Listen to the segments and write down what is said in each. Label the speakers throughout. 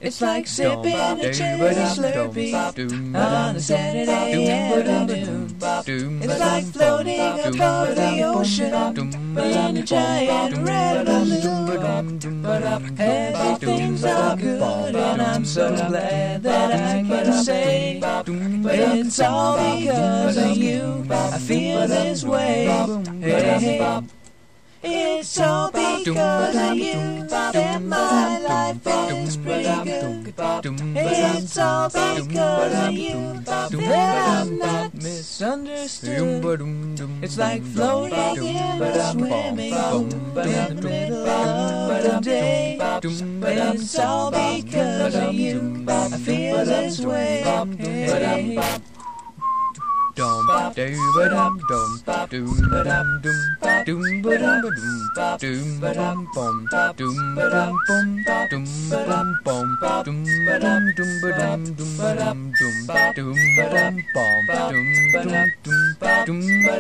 Speaker 1: It's like sipping a cherry Slurpee on a Saturday afternoon. It's like floating above the ocean in a giant red balloon. Everything's all good and I'm so glad that I can say it's all because of you. I feel this way. Hey, hey. It's all because of you that my life is pretty good. It's all because of you that I'm not misunderstood. It's like floating in a swimming pool in the middle of the day. It's all because of you. I feel this way. Hey.
Speaker 2: Dum dum dum dum dum dum dum dum dum dum bum dum dum bum dum dum bum dum dum dum dum dum dum dum dum bum dum dum dum dum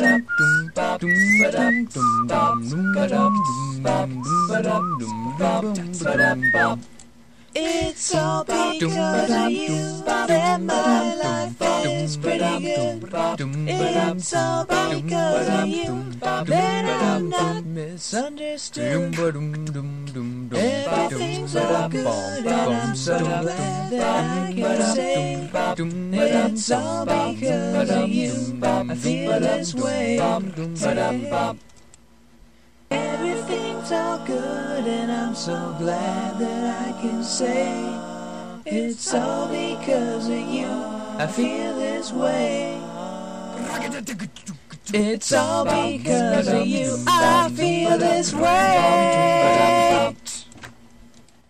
Speaker 2: dum dum dum.
Speaker 1: It's all because of you that my life is pretty good. It's all because of you that I'm not misunderstood. Everything's all good and I'm so glad that I can say it's all because of you. I feel this way. Everything's all good and I'm so glad that I can say it's all because of you. I feel this way. It's all because of you. I feel this way.